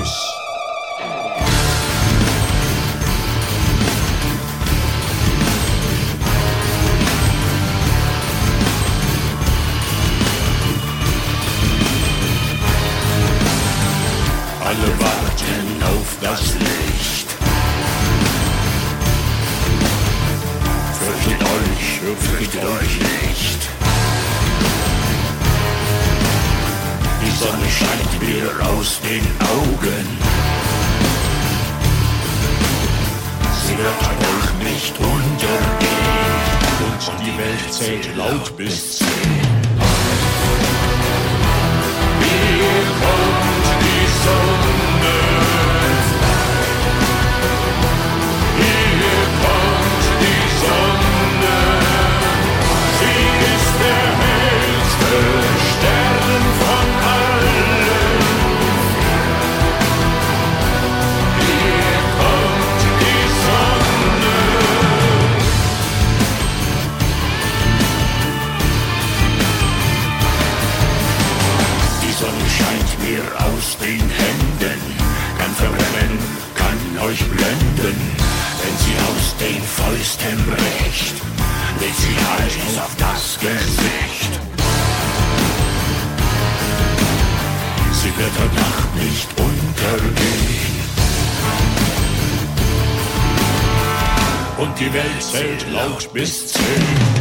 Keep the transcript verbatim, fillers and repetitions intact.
Schluss. Alle warten auf das Licht. Fürchtet euch, fürchtet euch nicht. Die Sonne scheint mir aus den Augen. Sie wird euch nicht untergehen. Und die Welt zählt laut bis zehn. Hier kommt die Sonne. Hier kommt die Sonne. Sie ist der hellste Stern von allen. Hier kommt die Sonne. Die Sonne scheint mir aus den Händen, kann verbrennen, kann euch blenden. Wenn sie aus den Fäusten bricht, legt sie Eis auf das Gesicht. Sie wird heute Nacht nicht untergehen. Und die Welt zählt laut bis zehn.